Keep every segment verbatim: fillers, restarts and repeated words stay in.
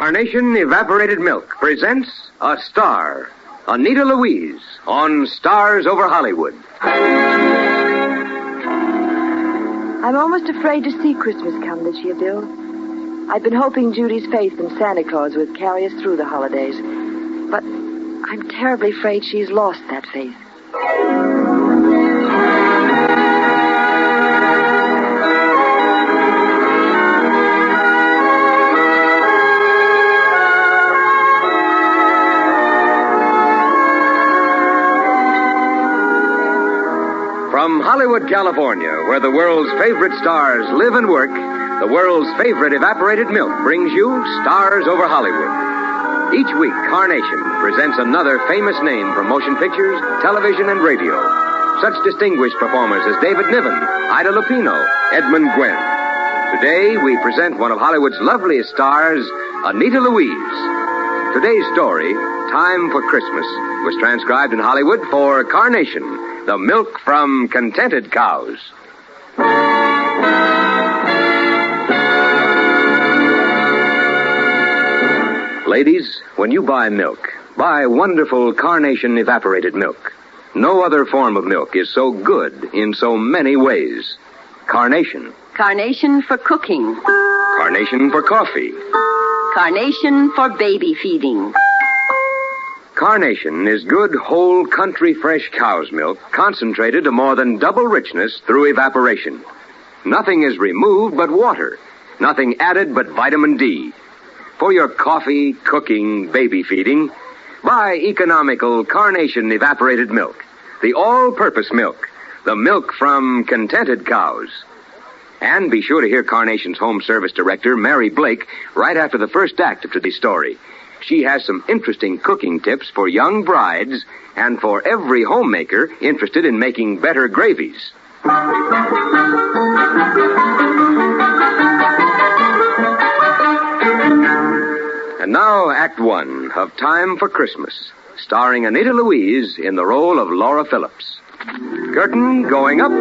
Carnation Evaporated Milk presents A Star, Anita Louise, on Stars Over Hollywood. I'm almost afraid to see Christmas come this year, Bill. I've been hoping Judy's faith in Santa Claus would carry us through the holidays. But I'm terribly afraid she's lost that faith. From Hollywood, California, where the world's favorite stars live and work, the world's favorite evaporated milk brings you Stars Over Hollywood. Each week, Carnation presents another famous name from motion pictures, television, and radio. Such distinguished performers as David Niven, Ida Lupino, Edmund Gwenn. Today, we present one of Hollywood's loveliest stars, Anita Louise. Today's story, Time for Christmas, was transcribed in Hollywood for Carnation, the milk from contented cows. Ladies, when you buy milk, buy wonderful Carnation evaporated milk. No other form of milk is so good in so many ways. Carnation. Carnation for cooking. Carnation for coffee. Carnation for baby feeding. Carnation is good, whole, country fresh cow's milk concentrated to more than double richness through evaporation. Nothing is removed but water. Nothing added but vitamin D. For your coffee, cooking, baby feeding, buy economical Carnation evaporated milk. The all-purpose milk. The milk from contented cows. And be sure to hear Carnation's home service director, Mary Blake, right after the first act of today's story. She has some interesting cooking tips for young brides and for every homemaker interested in making better gravies. And now, Act One of Time for Christmas, starring Anita Louise in the role of Laura Phillips. Curtain going up.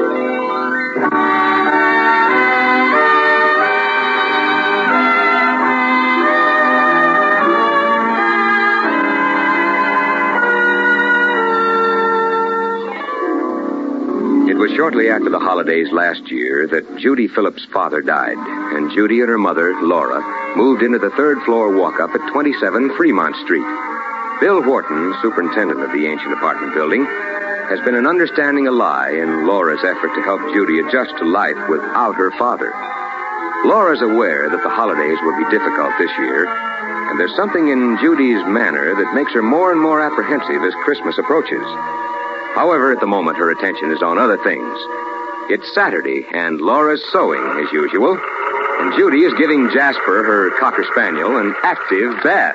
It was shortly after the holidays last year that Judy Phillips' father died, and Judy and her mother, Laura, moved into the third floor walk-up at twenty-seven Fremont Street. Bill Wharton, superintendent of the ancient apartment building, has been an understanding ally in Laura's effort to help Judy adjust to life without her father. Laura's aware that the holidays will be difficult this year, and there's something in Judy's manner that makes her more and more apprehensive as Christmas approaches. However, at the moment, her attention is on other things. It's Saturday, and Laura's sewing, as usual, and Judy is giving Jasper, her Cocker Spaniel, an active bath.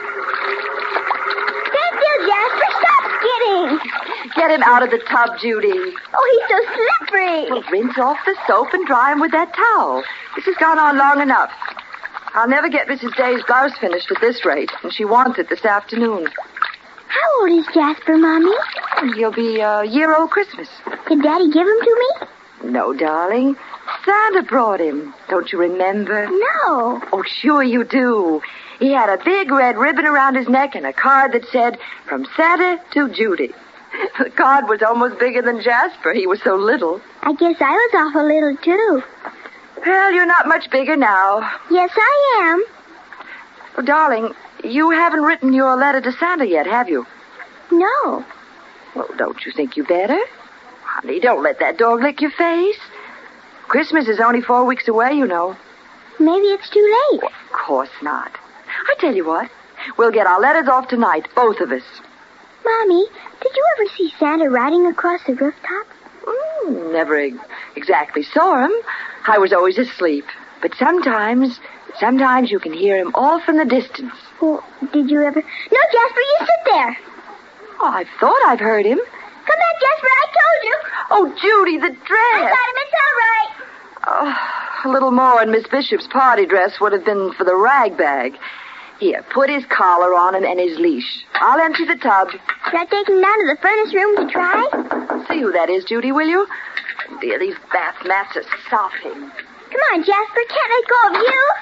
Stand still, Jasper. Stop skidding. Get him out of the tub, Judy. Oh, he's so slippery. Well, rinse off the soap and dry him with that towel. This has gone on long enough. I'll never get Missus Day's blouse finished at this rate, and she wants it this afternoon. How old is Jasper, Mommy? He'll be a year old Christmas. Did Daddy give him to me? No, darling. Santa brought him. Don't you remember? No. Oh, sure you do. He had a big red ribbon around his neck and a card that said, "From Santa to Judy." The card was almost bigger than Jasper. He was so little. I guess I was awful little, too. Well, you're not much bigger now. Yes, I am. Oh, darling, you haven't written your letter to Santa yet, have you? No. Well, don't you think you better? Honey, don't let that dog lick your face. Christmas is only four weeks away, you know. Maybe it's too late. Well, of course not. I tell you what, we'll get our letters off tonight, both of us. Mommy, did you ever see Santa riding across the rooftop? Mm, never e- exactly saw him. I was always asleep. But sometimes, sometimes you can hear him all from the distance. Well, did you ever... No, Jasper, you sit there. Oh, I thought I've heard him. Come back, Jasper, I told you. Oh, Judy, the dress. I got him, it's all right. Oh, a little more and Miss Bishop's party dress would have been for the rag bag. Here, put his collar on him and his leash. I'll empty the tub. Should I take him down to the furnace room to try? See who that is, Judy, will you? Dear, these bath mats are sopping. Come on, Jasper. Can't let go of you.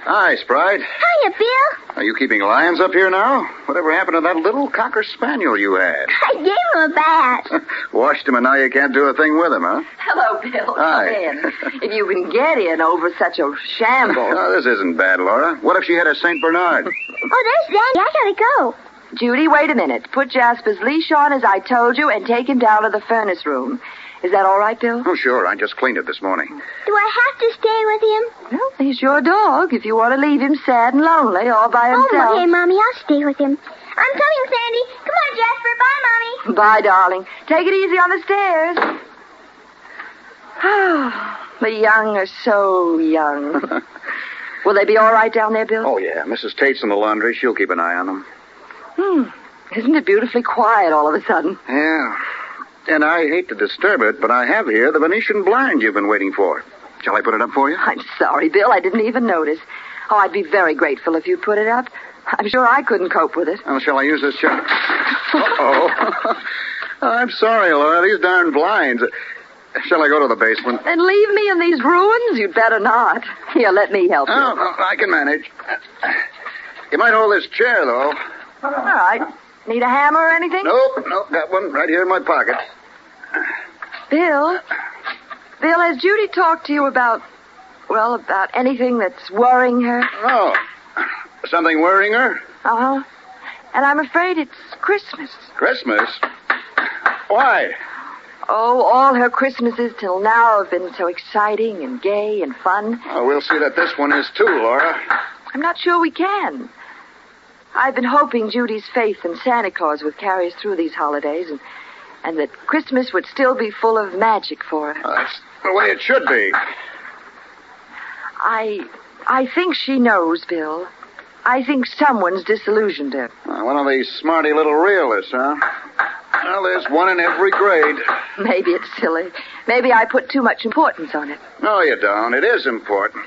Hi, Sprite. Hiya, Bill. Are you keeping lions up here now? Whatever happened to that little cocker spaniel you had? I gave him a bath. Washed him and now you can't do a thing with him, huh? Hello, Bill. Hi. Come in. If you can get in over such a shambles. Oh, this isn't bad, Laura. What if she had a Saint Bernard? Oh, there's Danny. I gotta go. Judy, wait a minute. Put Jasper's leash on as I told you and take him down to the furnace room. Is that all right, Bill? Oh, sure. I just cleaned it this morning. Do I have to stay with him? Well, he's your dog. If you want to leave him sad and lonely all by Oh, himself. okay, Mommy. I'll stay with him. I'm coming, Sandy. Come on, Jasper. Bye, Mommy. Bye, darling. Take it easy on the stairs. The young are so young. Will they be all right down there, Bill? Oh, yeah. Missus Tate's in the laundry. She'll keep an eye on them. Hmm. Isn't it beautifully quiet all of a sudden? Yeah. And I hate to disturb it, but I have here the Venetian blind you've been waiting for. Shall I put it up for you? I'm sorry, Bill. I didn't even notice. Oh, I'd be very grateful if you put it up. I'm sure I couldn't cope with it. Well, shall I use this chair? Uh-oh. I'm sorry, Laura. These darn blinds. Shall I go to the basement? And leave me in these ruins? You'd better not. Here, let me help you. Oh, no, I can manage. You might hold this chair, though. All right. Need a hammer or anything? Nope, nope. Got one right here in my pocket. Bill? Bill, has Judy talked to you about, well, about anything that's worrying her? Oh. Something worrying her? Uh-huh. And I'm afraid it's Christmas. Christmas? Why? Oh, all her Christmases till now have been so exciting and gay and fun. Oh, we'll see that this one is too, Laura. I'm not sure we can. I've been hoping Judy's faith in Santa Claus would carry us through these holidays and, and that Christmas would still be full of magic for her. Oh, that's the way it should be. I, I think she knows, Bill. I think someone's disillusioned her. Uh, one of these smarty little realists, huh? Well, there's one in every grade. Maybe it's silly. Maybe I put too much importance on it. No, you don't. It is important.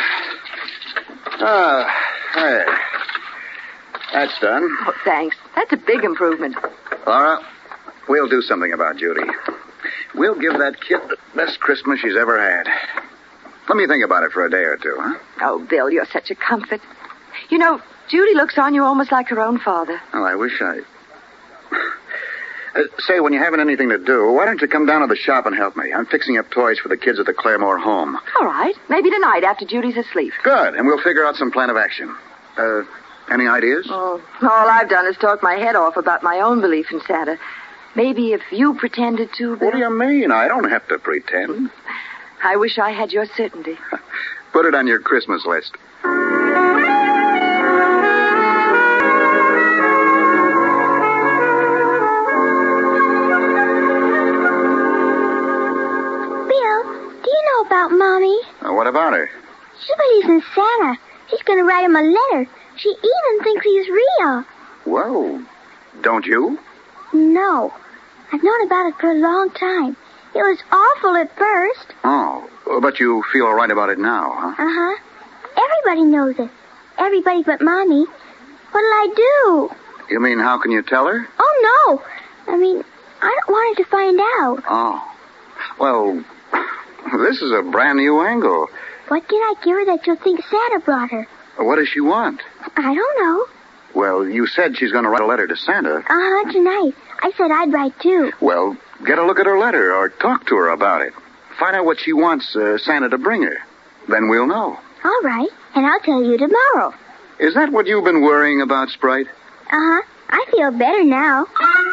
Ah, there. That's done. Oh, thanks. That's a big improvement. Laura, we'll do something about Judy. We'll give that kid the best Christmas she's ever had. Let me think about it for a day or two, huh? Oh, Bill, you're such a comfort. You know, Judy looks on you almost like her own father. Oh, I wish I... Uh, say, when you haven't anything to do, why don't you come down to the shop and help me? I'm fixing up toys for the kids at the Claremore home. All right. Maybe tonight after Judy's asleep. Good, and we'll figure out some plan of action. Uh, any ideas? Oh, all I've done is talk my head off about my own belief in Santa. Maybe if you pretended to, Bill... What do you mean? I don't have to pretend. I wish I had your certainty. Put it on your Christmas list. About Mommy. Uh, what about her? She believes in Santa. She's going to write him a letter. She even thinks he's real. Well, don't you? No. I've known about it for a long time. It was awful at first. Oh, but you feel all right about it now, huh? Uh-huh. Everybody knows it. Everybody but Mommy. What'll I do? You mean, how can you tell her? Oh, no. I mean, I don't want her to find out. Oh. Well... This is a brand new angle. What can I give her that she'll think Santa brought her? What does she want? I don't know. Well, you said she's going to write a letter to Santa. Uh-huh, tonight. I said I'd write, too. Well, get a look at her letter or talk to her about it. Find out what she wants uh, Santa to bring her. Then we'll know. All right, and I'll tell you tomorrow. Is that what you've been worrying about, Sprite? Uh-huh. I feel better now.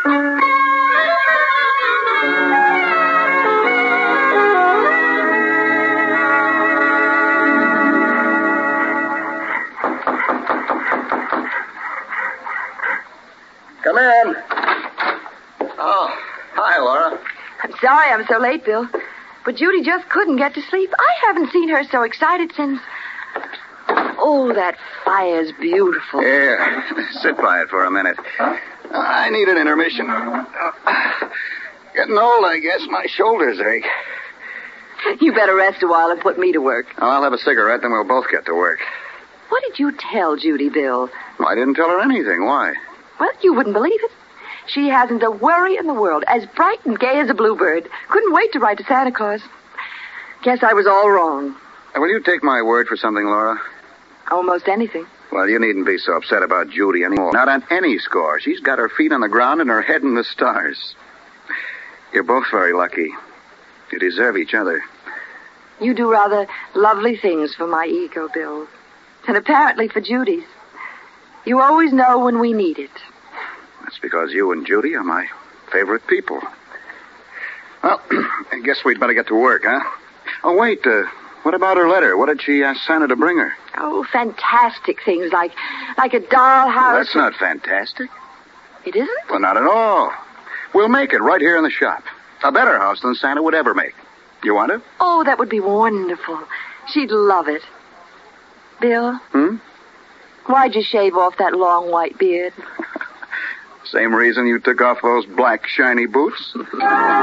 Come in. Oh, hi, Laura. I'm sorry I'm so late, Bill. But Judy just couldn't get to sleep. I haven't seen her so excited since... Oh, that fire's beautiful. Yeah, sit by it for a minute. I need an intermission. Getting old, I guess. My shoulders ache. You better rest a while and put me to work. I'll have a cigarette, then we'll both get to work. What did you tell Judy, Bill? Well, I didn't tell her anything. Why? Well, you wouldn't believe it. She hasn't a worry in the world. As bright and gay as a bluebird. Couldn't wait to write to Santa Claus. Guess I was all wrong. Will you take my word for something, Laura? Almost anything. Well, you needn't be so upset about Judy anymore. Not on any score. She's got her feet on the ground and her head in the stars. You're both very lucky. You deserve each other. You do rather lovely things for my ego, Bill. And apparently for Judy's. You always know when we need it. That's because you and Judy are my favorite people. Well, I guess we'd better get to work, huh? Oh, wait, uh, what about her letter? What did she ask Santa to bring her? Oh, fantastic things like like a dollhouse. Well, that's not fantastic. It isn't? Well, not at all. We'll make it right here in the shop. A better house than Santa would ever make. You want it? Oh, that would be wonderful. She'd love it. Bill? Hmm? Why'd you shave off that long white beard? Same reason you took off those black shiny boots? Bill,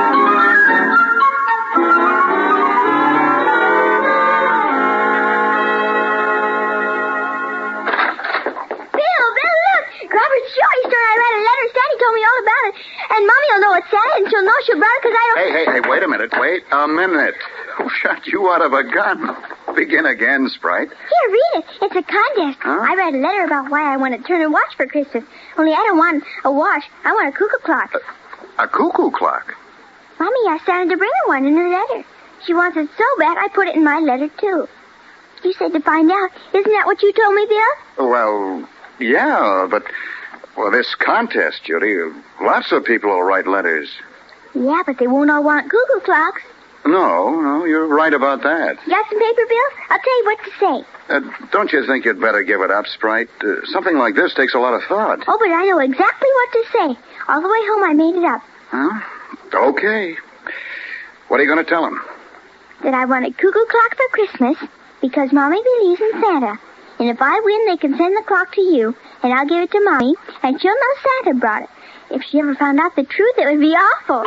Bill, look! Robert's Shorty store. I read a letter. Sandy told me all about it. And Mommy will know it's Santa, and she'll know she'll brought it because I don't... Hey, hey, hey, wait a minute. Wait a minute. Who shot you out of a gun? Begin again, Sprite. Here, read it. It's a contest. Huh? I read a letter about why I want a Turner watch for Christmas. Only I don't want a watch. I want a cuckoo clock. A, a cuckoo clock? Mommy asked Santa to bring her one in her letter. She wants it so bad, I put it in my letter, too. You said to find out. Isn't that what you told me, Bill? Well, yeah, but... Well, this contest, Judy, lots of people will write letters. Yeah, but they won't all want cuckoo clocks. No, no, you're right about that. You got some paper, Bill? I'll tell you what to say. Uh, don't you think you'd better give it up, Sprite? Uh, something like this takes a lot of thought. Oh, but I know exactly what to say. All the way home, I made it up. Huh? Okay. What are you going to tell him? That I want a cuckoo clock for Christmas because Mommy believes in Santa. And if I win, they can send the clock to you, and I'll give it to Mommy, and she'll know Santa brought it. If she ever found out the truth, it would be awful.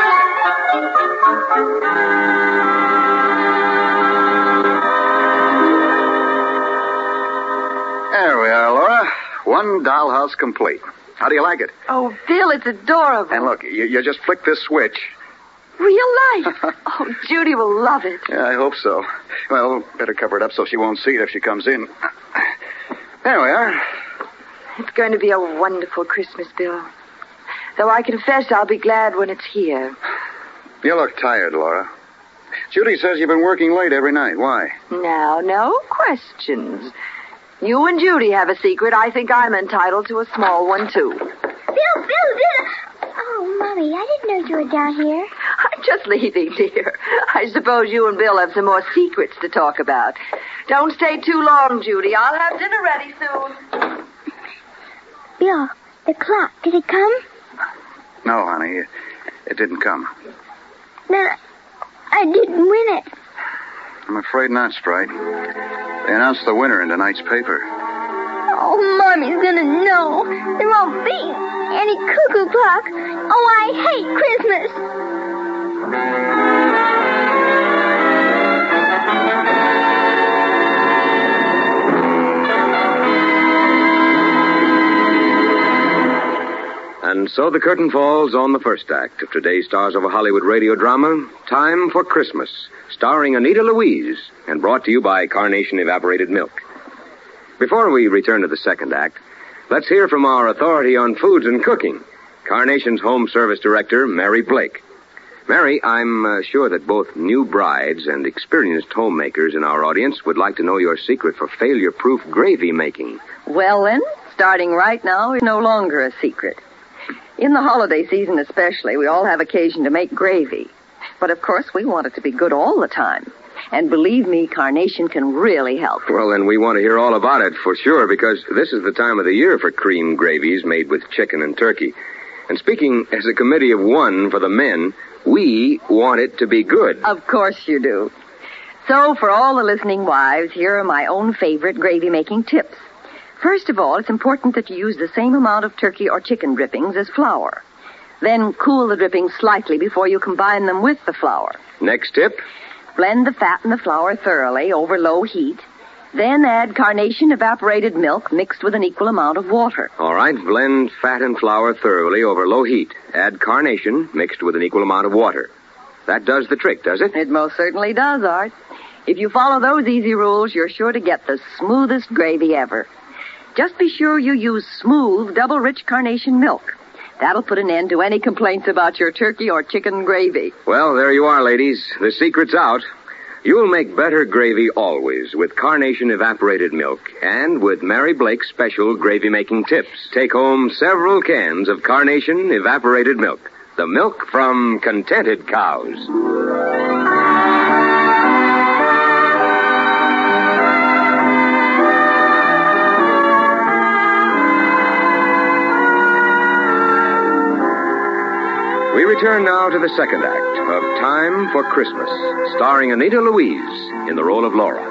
There we are, Laura. One dollhouse complete. How do you like it? Oh, Bill, it's adorable. And look, you, you just flick this switch. Real life. Oh, Judy will love it. Yeah, I hope so. Well, better cover it up so she won't see it if she comes in. There we are. It's going to be a wonderful Christmas, Bill. Though I confess I'll be glad when it's here. You look tired, Laura. Judy says you've been working late every night. Why? Now, no questions. You and Judy have a secret. I think I'm entitled to a small one, too. Bill, Bill, Bill. Oh, Mommy, I didn't know you were down here. I'm just leaving, dear. I suppose you and Bill have some more secrets to talk about. Don't stay too long, Judy. I'll have dinner ready soon. Bill, the clock, did it come? No, honey, it, it didn't come. Then I didn't win it. I'm afraid not, Sprite. They announced the winner in tonight's paper. Oh, Mommy's gonna know. There won't be any cuckoo clock. Oh, I hate Christmas. And so the curtain falls on the first act of today's Stars of a Hollywood radio drama, Time for Christmas, starring Anita Louise, and brought to you by Carnation Evaporated Milk. Before we return to the second act, let's hear from our authority on foods and cooking, Carnation's Home Service Director, Mary Blake. Mary, I'm uh, sure that both new brides and experienced homemakers in our audience would like to know your secret for failure-proof gravy making. Well, then, starting right now is no longer a secret. In the holiday season especially, we all have occasion to make gravy. But, of course, we want it to be good all the time. And believe me, Carnation can really help. Well, then we want to hear all about it for sure, because this is the time of the year for cream gravies made with chicken and turkey. And speaking as a committee of one for the men, we want it to be good. Of course you do. So, for all the listening wives, here are my own favorite gravy-making tips. First of all, it's important that you use the same amount of turkey or chicken drippings as flour. Then cool the drippings slightly before you combine them with the flour. Next tip? Blend the fat and the flour thoroughly over low heat. Then add Carnation evaporated milk mixed with an equal amount of water. All right, blend fat and flour thoroughly over low heat. Add Carnation mixed with an equal amount of water. That does the trick, does it? It most certainly does, Art. If you follow those easy rules, you're sure to get the smoothest gravy ever. Just be sure you use smooth, double-rich carnation milk. That'll put an end to any complaints about your turkey or chicken gravy. Well, there you are, ladies. The secret's out. You'll make better gravy always with Carnation Evaporated Milk and with Mary Blake's special gravy-making tips. Take home several cans of Carnation Evaporated Milk, the milk from contented cows. We return now to the second act of Time for Christmas, starring Anita Louise in the role of Laura.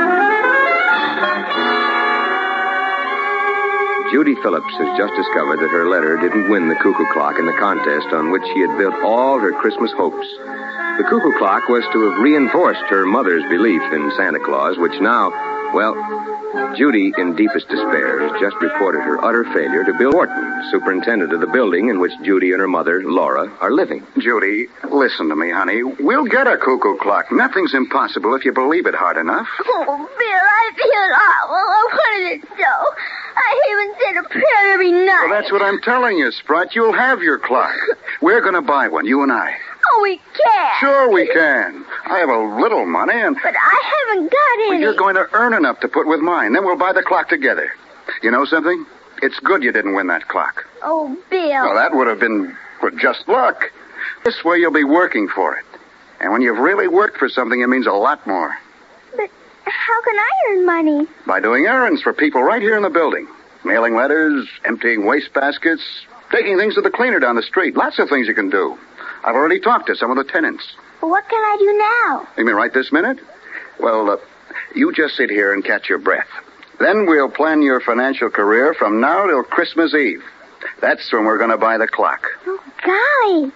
Judy Phillips has just discovered that her letter didn't win the cuckoo clock in the contest on which she had built all her Christmas hopes. The cuckoo clock was to have reinforced her mother's belief in Santa Claus, which now, well, Judy, in deepest despair, has just reported her utter failure to Bill Horton, superintendent of the building in which Judy and her mother, Laura, are living. Judy, listen to me, honey. We'll get a cuckoo clock. Nothing's impossible if you believe it hard enough. Oh, Bill, I feel awful. I wanted it so. I even said a prayer every night. Well, that's what I'm telling you, Sprite. You'll have your clock. We're going to buy one, you and I. Oh, we can't. Sure we can. I have a little money, and... But I haven't got any. Well, you're going to earn enough to put with mine. Then we'll buy the clock together. You know something? It's good you didn't win that clock. Oh, Bill. Well, that would have been for just luck. This way you'll be working for it. And when you've really worked for something, it means a lot more. But how can I earn money? By doing errands for people right here in the building. Mailing letters, emptying wastebaskets, taking things to the cleaner down the street. Lots of things you can do. I've already talked to some of the tenants. Well, what can I do now? You mean right this minute? Well, uh, you just sit here and catch your breath. Then we'll plan your financial career from now till Christmas Eve. That's when we're going to buy the clock. Oh, golly.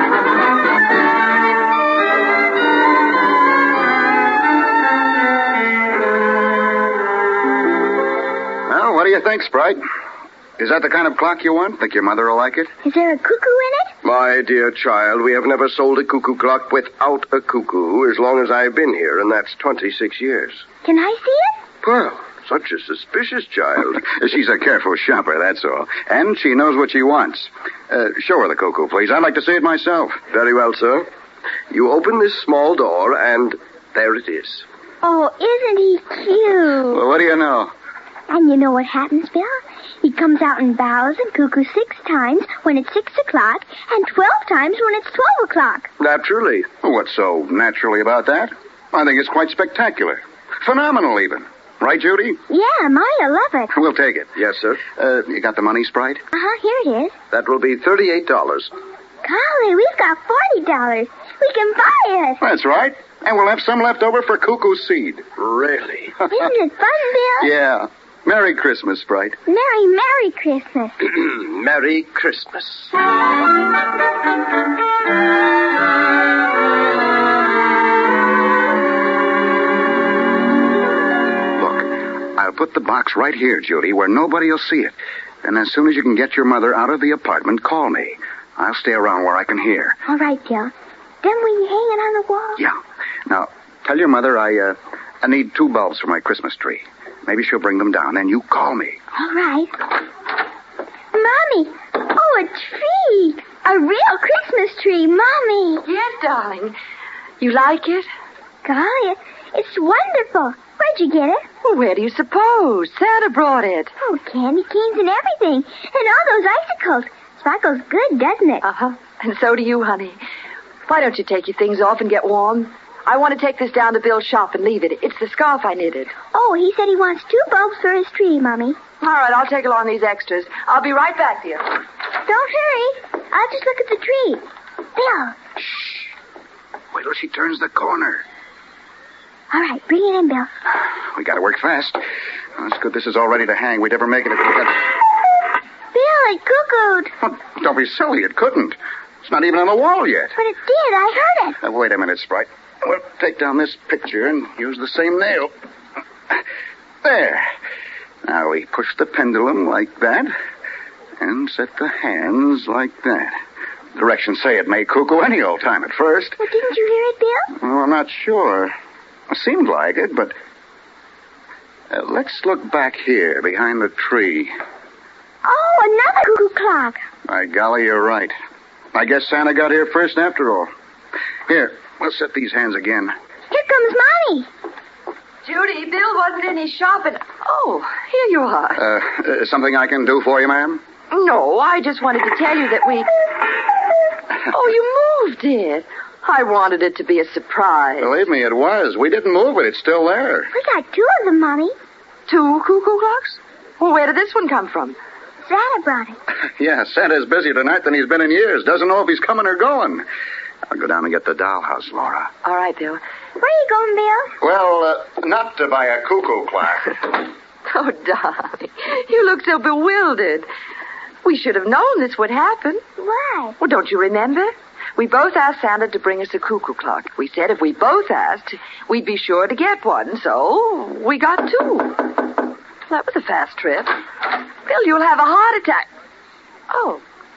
Well, what do you think, Sprite? Is that the kind of clock you want? Think your mother will like it? Is there a cuckoo in it? My dear child, we have never sold a cuckoo clock without a cuckoo as long as I've been here, and that's twenty-six years. Can I see it? Well, such a suspicious child. She's a careful shopper, that's all. And she knows what she wants. Uh, show her the cuckoo, please. I'd like to see it myself. Very well, sir. You open this small door, and there it is. Oh, isn't he cute? Well, what do you know? And you know what happens, Bill? He comes out and bows and cuckoo six times when it's six o'clock and twelve times when it's twelve o'clock. Naturally. Well, what's so naturally about that? I think it's quite spectacular. Phenomenal, even. Right, Judy? Yeah, Maya love it. We'll take it. Yes, sir. Uh, you got the money, Sprite? Uh-huh, here it is. That will be thirty-eight dollars. Golly, we've got forty dollars. We can buy it. That's right. And we'll have some left over for cuckoo seed. Really? Isn't it fun, Bill? Yeah. Merry Christmas, Sprite. Merry, Merry Christmas. Merry Christmas. Look, I'll put the box right here, Judy, where nobody will see it. And as soon as you can get your mother out of the apartment, call me. I'll stay around where I can hear. All right, Bill. Then we hang it on the wall? Yeah. Now, tell your mother I, uh, I need two bulbs for my Christmas tree. Maybe she'll bring them down, and you call me. All right. Mommy! Oh, a tree! A real Christmas tree, Mommy! Yes, darling. You like it? Golly, it's wonderful. Where'd you get it? Well, where do you suppose? Santa brought it. Oh, candy canes and everything. And all those icicles. Sparkles good, doesn't it? Uh-huh. And so do you, honey. Why don't you take your things off and get warm? I want to take this down to Bill's shop and leave it. It's the scarf I knitted. Oh, he said he wants two bulbs for his tree, Mommy. All right, I'll take along these extras. I'll be right back, dear. Don't hurry. I'll just look at the tree. Bill. Shh. Wait till she turns the corner. All right, bring it in, Bill. We gotta work fast. Oh, it's good this is all ready to hang. We'd never make it if we got... Bill, it cuckooed. Oh, don't be silly. It couldn't. It's not even on the wall yet. But it did. I heard it. Uh, wait a minute, Sprite. We'll take down this picture and use the same nail. There. Now we push the pendulum like that and set the hands like that. Directions say it may cuckoo any old time at first. Well, didn't you hear it, Bill? Well, I'm not sure. Seemed like it, but... Uh, let's look back here, behind the tree. Oh, another cuckoo clock. By golly, you're right. I guess Santa got here first after all. Here, we'll set these hands again. Here comes Mommy. Judy, Bill wasn't in his shop and... Oh, here you are. Uh, uh, something I can do for you, ma'am? No, I just wanted to tell you that we... Oh, you moved it. I wanted it to be a surprise. Believe me, it was. We didn't move it. It's still there. We got two of them, Mommy. Two cuckoo clocks? Well, where did this one come from? Santa brought it. Yeah, Santa's busier tonight than he's been in years. Doesn't know if he's coming or going. I'll go down and get the dollhouse, Laura. All right, Bill. Where are you going, Bill? Well, uh, not to buy a cuckoo clock. Oh, darling, you look so bewildered. We should have known this would happen. Why? Well, don't you remember? We both asked Santa to bring us a cuckoo clock. We said if we both asked, we'd be sure to get one, so we got two. That was a fast trip. Bill, you'll have a heart attack. Oh.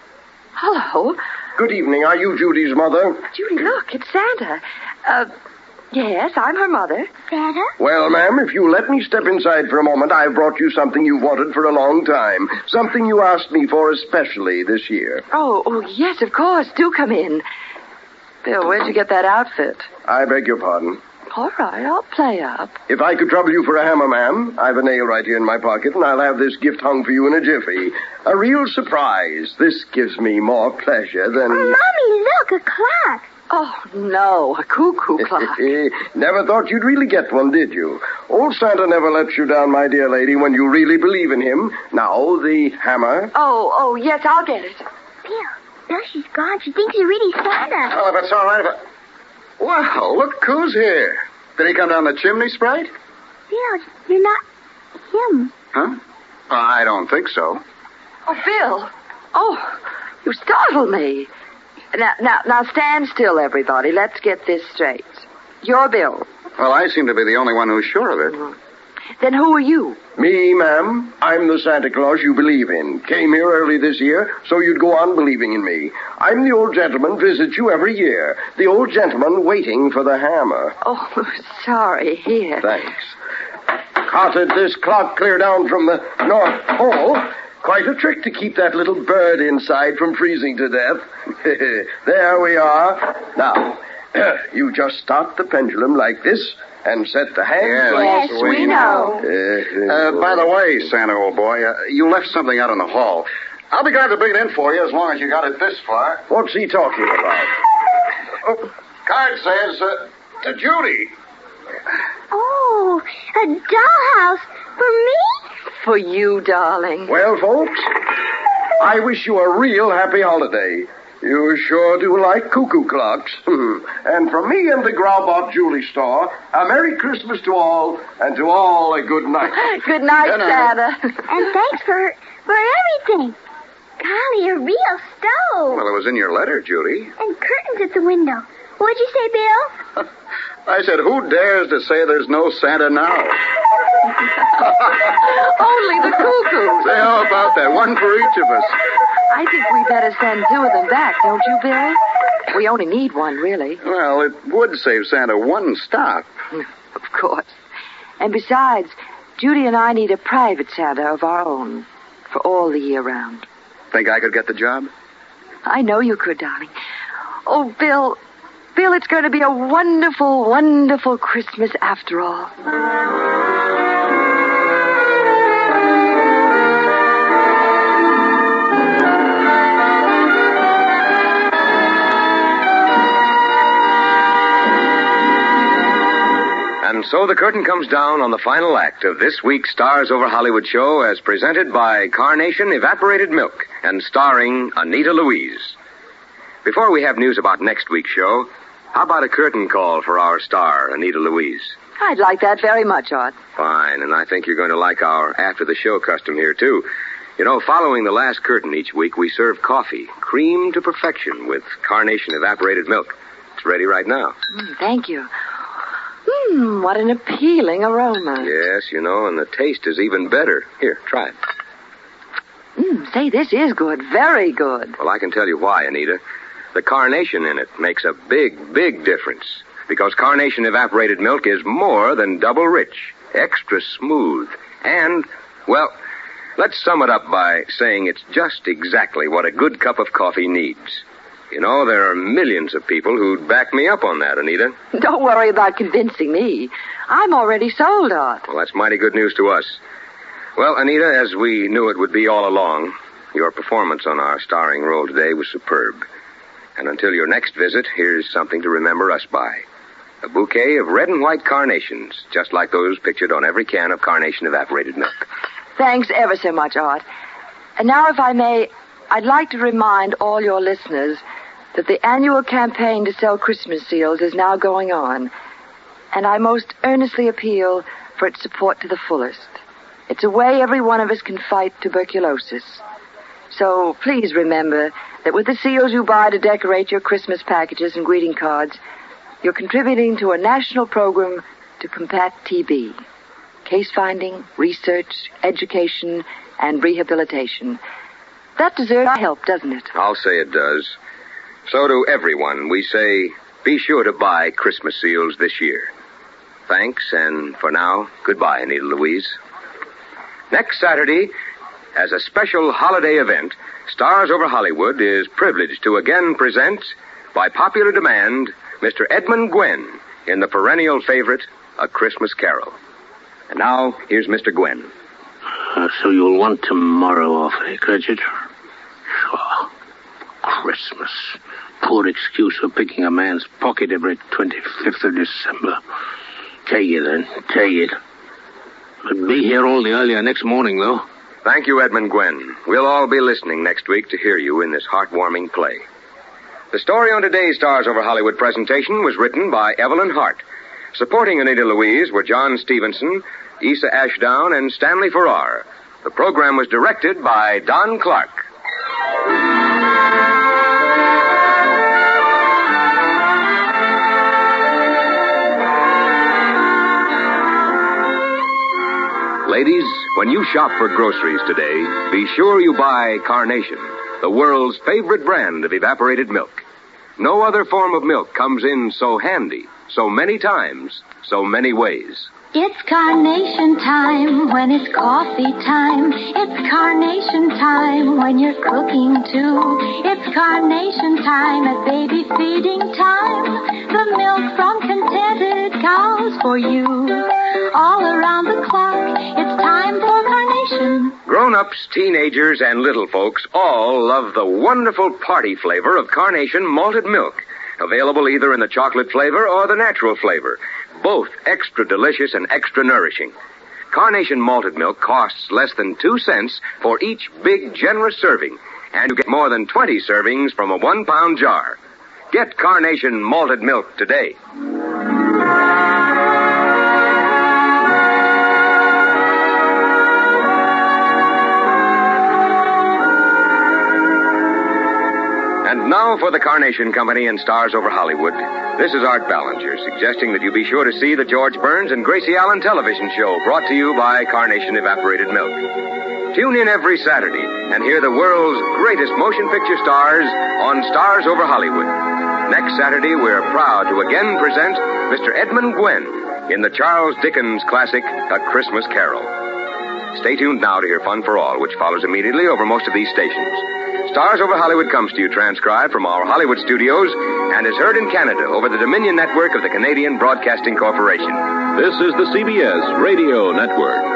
Hello. Good evening. Are you Judy's mother? Judy, look, it's Santa. Uh, yes, I'm her mother. Santa? Well, ma'am, if you let me step inside for a moment, I've brought you something you've wanted for a long time. Something you asked me for especially this year. Oh, oh, yes, of course. Do come in. Bill, where'd you get that outfit? I beg your pardon. All right, I'll play up. If I could trouble you for a hammer, ma'am, I've a nail right here in my pocket, and I'll have this gift hung for you in a jiffy. A real surprise. This gives me more pleasure than... Mommy, look, a clock. Oh, no, a cuckoo clock. Never thought you'd really get one, did you? Old Santa never lets you down, my dear lady, when you really believe in him. Now, the hammer. Oh, oh, yes, I'll get it. Bill, Bill, she's gone. She thinks you're really Santa. Well, if it's all right, if I... Wow, look who's here. Did he come down the chimney, Sprite? Bill, you're not him. Huh? I don't think so. Oh, Bill. Oh, you startled me. Now, now, now stand still, everybody. Let's get this straight. You're Bill. Well, I seem to be the only one who's sure of it. Mm-hmm. Then who are you? Me, ma'am. I'm the Santa Claus you believe in. Came here early this year, so you'd go on believing in me. I'm the old gentleman visits you every year. The old gentleman waiting for the hammer. Oh, sorry. Here. Thanks. Carted this clock clear down from the North Pole. Quite a trick to keep that little bird inside from freezing to death. There we are. Now, you just start the pendulum like this and set the hands. Yes, yes, we know. Uh, by the way, Santa, old boy, uh, you left something out in the hall. I'll be glad to bring it in for you as long as you got it this far. What's he talking about? Oh, card says, uh, to Judy. Oh, a dollhouse for me? For you, darling. Well, folks, I wish you a real happy holiday. You sure do like cuckoo clocks. And from me and the Graubot Jewelry Store, a Merry Christmas to all, and to all a good night. Good night, Good night. Santa. And thanks for for everything. Golly, a real stove. Well, it was in your letter, Judy. And curtains at the window. What'd you say, Bill? I said, who dares to say there's no Santa now? Only the cuckoos. Say, how about that? One for each of us. I think we better send two of them back, don't you, Bill? We only need one, really. Well, it would save Santa one stop. Of course. And besides, Judy and I need a private Santa of our own for all the year round. Think I could get the job? I know you could, darling. Oh, Bill, Bill, it's going to be a wonderful, wonderful Christmas after all. And so the curtain comes down on the final act of this week's Stars Over Hollywood show as presented by Carnation Evaporated Milk and starring Anita Louise. Before we have news about next week's show, how about a curtain call for our star, Anita Louise? I'd like that very much, Art. Fine, and I think you're going to like our after-the-show custom here, too. You know, following the last curtain each week, we serve coffee, cream to perfection with Carnation Evaporated Milk. It's ready right now. Mm, thank you. Mmm, what an appealing aroma. Yes, you know, and the taste is even better. Here, try it. Mmm, say, this is good. Very good. Well, I can tell you why, Anita. The carnation in it makes a big, big difference. because Carnation evaporated milk is more than double rich, extra smooth, and, well, let's sum it up by saying it's just exactly what a good cup of coffee needs. You know, there are millions of people who'd back me up on that, Anita. Don't worry about convincing me. I'm already sold, Art. Well, that's mighty good news to us. Well, Anita, as we knew it would be all along, your performance on our starring role today was superb. And until your next visit, here's something to remember us by. A bouquet of red and white carnations, just like those pictured on every can of Carnation evaporated milk. Thanks ever so much, Art. And now, if I may, I'd like to remind all your listeners that the annual campaign to sell Christmas seals is now going on, and I most earnestly appeal for its support to the fullest. It's a way every one of us can fight tuberculosis. So please remember that with the seals you buy to decorate your Christmas packages and greeting cards, you're contributing to a national program to combat T B. Case finding, research, education, and rehabilitation. That deserves our help, doesn't it? I'll say it does. So to everyone, we say, be sure to buy Christmas seals this year. Thanks, and for now, goodbye, Anita Louise. Next Saturday, as a special holiday event, Stars Over Hollywood is privileged to again present, by popular demand, Mister Edmund Gwenn in the perennial favorite, A Christmas Carol. And now, here's Mister Gwenn. Uh, so you'll want tomorrow off, eh, Cratchit? Sure. Christmas. Poor excuse for picking a man's pocket every twenty-fifth of December. Take it, then. Take it. But be here all the earlier next morning, though. Thank you, Edmund Gwenn. We'll all be listening next week to hear you in this heartwarming play. The story on today's Stars Over Hollywood presentation was written by Evelyn Hart. Supporting Anita Louise were John Stevenson, Issa Ashdown, and Stanley Farrar. The program was directed by Don Clark. Ladies, when you shop for groceries today, be sure you buy Carnation, the world's favorite brand of evaporated milk. No other form of milk comes in so handy, so many times, so many ways. It's Carnation time when it's coffee time. It's Carnation time when you're cooking too. It's Carnation time at baby feeding time. The milk from contented cows for you. All around the clock, it's time for Carnation. Grown-ups, teenagers, and little folks all love the wonderful party flavor of Carnation malted milk. Available either in the chocolate flavor or the natural flavor. Both extra delicious and extra nourishing. Carnation malted milk costs less than two cents for each big, generous serving. And you get more than twenty servings from a one-pound jar. Get Carnation malted milk today. And now for the Carnation Company and Stars Over Hollywood. This is Art Ballinger, suggesting that you be sure to see the George Burns and Gracie Allen television show brought to you by Carnation Evaporated Milk. Tune in every Saturday and hear the world's greatest motion picture stars on Stars Over Hollywood. Next Saturday, we're proud to again present Mister Edmund Gwenn in the Charles Dickens classic, A Christmas Carol. Stay tuned now to hear Fun for All, which follows immediately over most of these stations. Stars Over Hollywood comes to you transcribed from our Hollywood studios and is heard in Canada over the Dominion Network of the Canadian Broadcasting Corporation. This is the C B S Radio Network.